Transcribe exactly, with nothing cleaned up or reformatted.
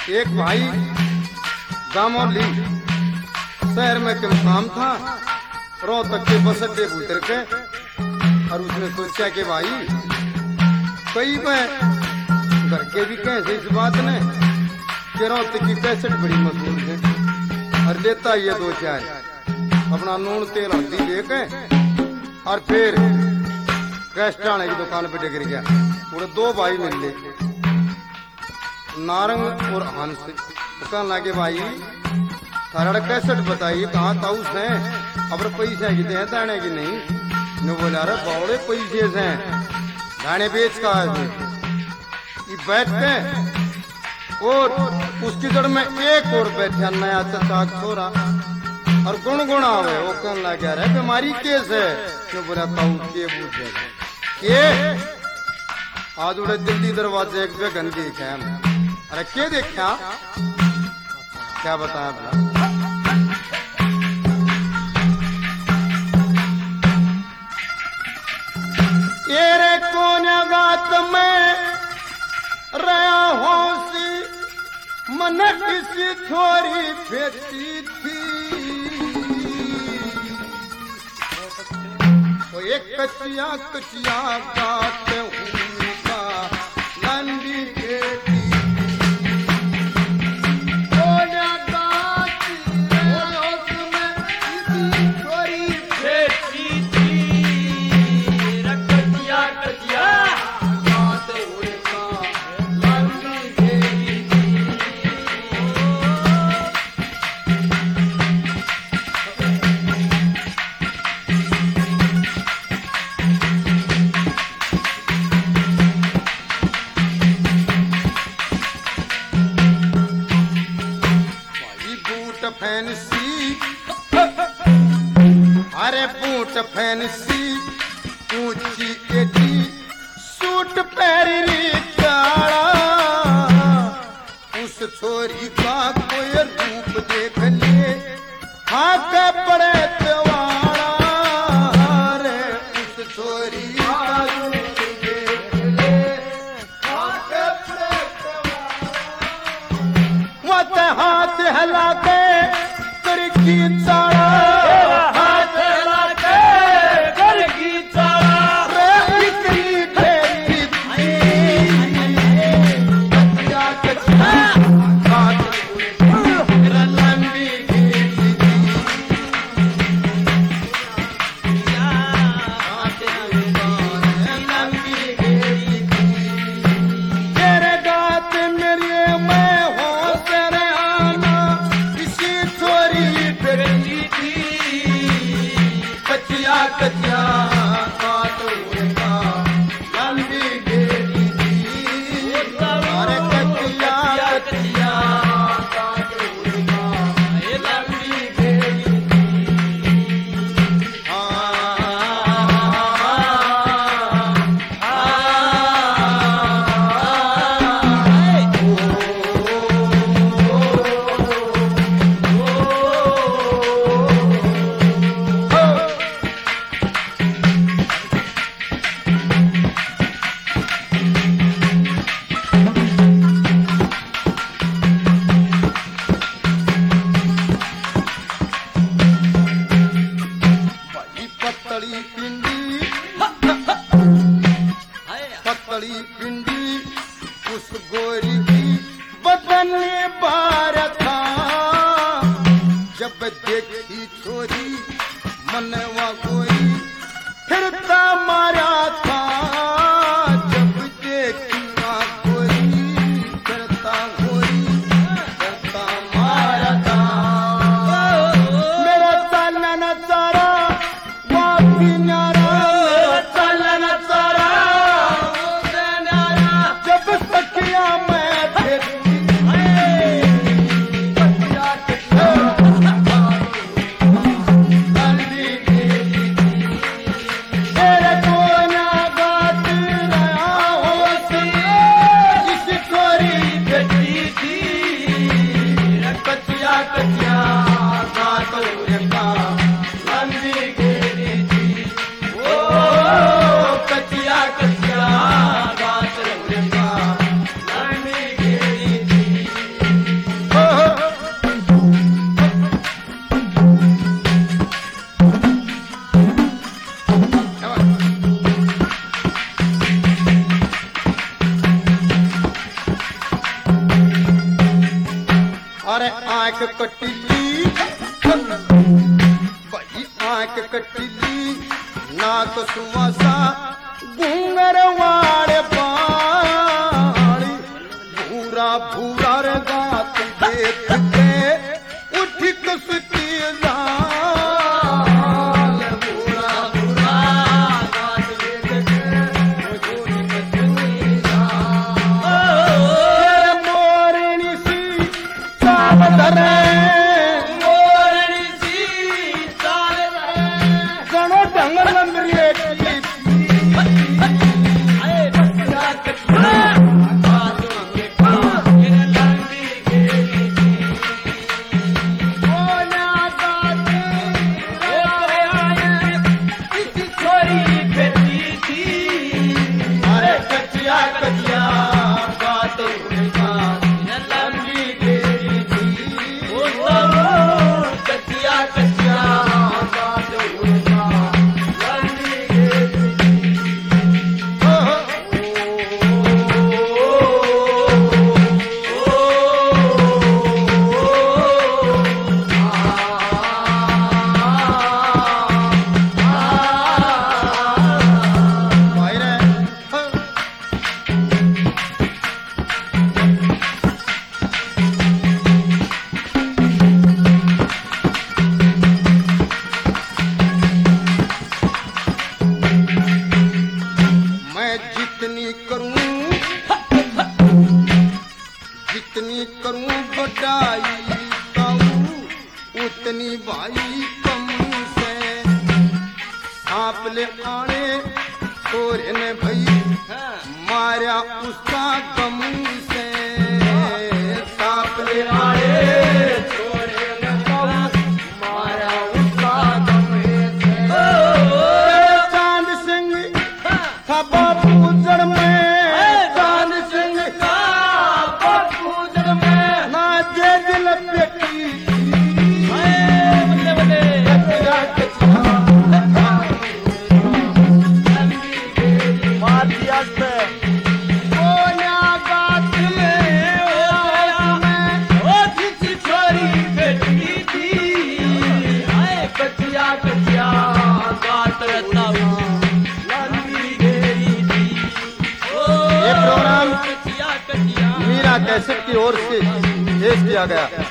एक भाई गामोली शहर में कम काम था, रोहतक के बस अड्डे उतर के, और उसने सोचा कि भाई कई में घर के भी कैसे इस बात ने कि रोहतक की कैसेट बड़ी मशहूर है, और देता ये दो चार अपना नून तेल हल्दी लेके, और फिर कैस्टाने की दुकान पे टिक गया। पूरे दो भाई मिल ले, नारंग और हंस। कहने लगे भाई थारा कैसेट बताइए कहाँ था उसने, अब पैसे की हैं दाने की नहीं। ने बोला अरे बौड़े पैसे से दाने बेच का बैठ के, और उसकी जड़ में एक और बैठा नया चचा छोरा और गुणगुण आवे। वो कहने लगे अरे बीमारी केस है। ने बोला ताऊ के पूछेगा के आज उड़े दिल्ली दरवाजे एक बेगन देखा है। अरे क्या देखा, क्या बताया भला? तेरे कौन गात में रहा होसी मन किसी छोरी फेंकी थी, वो एक कचिया कचिया गाते उनका नंदी बेटी फैंसी, अरे बूट फैंसी ऊंची एडी सूट पहरी काला, उस छोरी का कोई रूप देख ले हाथ पड़े तवाड़ा, रे उस छोरी का रूप देख ले हाथ पड़े तवाड़ा। मत हाथ हिला के की चाड़ा, हाथ हिला के कर की चाड़ा, रे इतनी फेरी थी कचिया कचिया हाथ मेरा लंबी घेरी थी, हाथ लंबी घेरी थी। तेरे गात मेरे मैं हो तेरे आना किसी छोरी कचिया कचिया बात उनका लंबी घेरी थी, अरे कचिया कचिया बात उनका लंबी घेरी थी। पतली पिंडी पतली पिंडी उस गोरी की बदन बार था, जब देखी छोरी मनवा गोरी फिरता मारा था, जब देखी गोरी फिरता गोरी फिरता मारा था। मेरा चालन चारा जब सखिया मैं देखी आंख कटिली भाई आंख कटिली नाक सुमासा घूंगर वाड़े पानी भूरा भूरा रे गात देख के उठ कसती जितनी करूं बड़ाई उतनी भाई कम से आप ले आने तोरे ने भाई मारा उसका गम से सांप ले आने तोरे ने मारा उसका गम से चांद सिंह था बापू जड़ में कैसेट की ओर से पेश किया गया।